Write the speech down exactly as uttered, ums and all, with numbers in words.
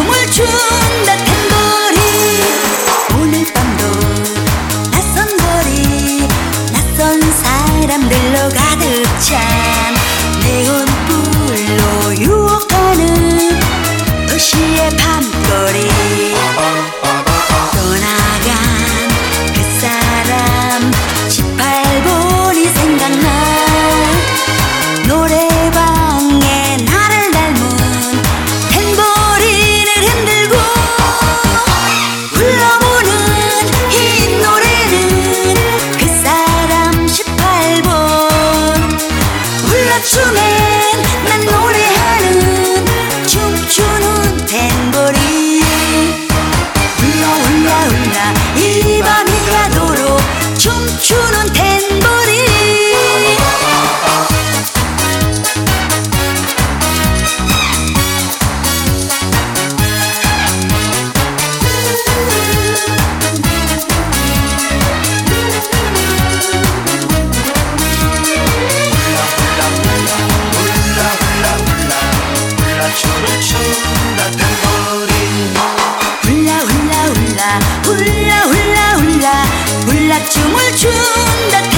춤을 춘다 탬버린. 오늘 밤도 낯선 거리 낯선 사람들로 가득 찬 네온불로 유혹하는 도시의 밤거리. 떠나간 그 사람 십팔 번이 생각나. 노래방에 나를 닮은 탬버린을 흔들고 불러보는 이 노래는 그 사람 십팔 번. 불러주면 난 노래하는 춤추는 탬버린. 울라 울라 울라 이 밤이 가도록 춤추는 탬버린. 춤을 춘다 탬버린. 훌라 훌라 훌라 훌라 훌라 훌라 훌라 춤을 춘다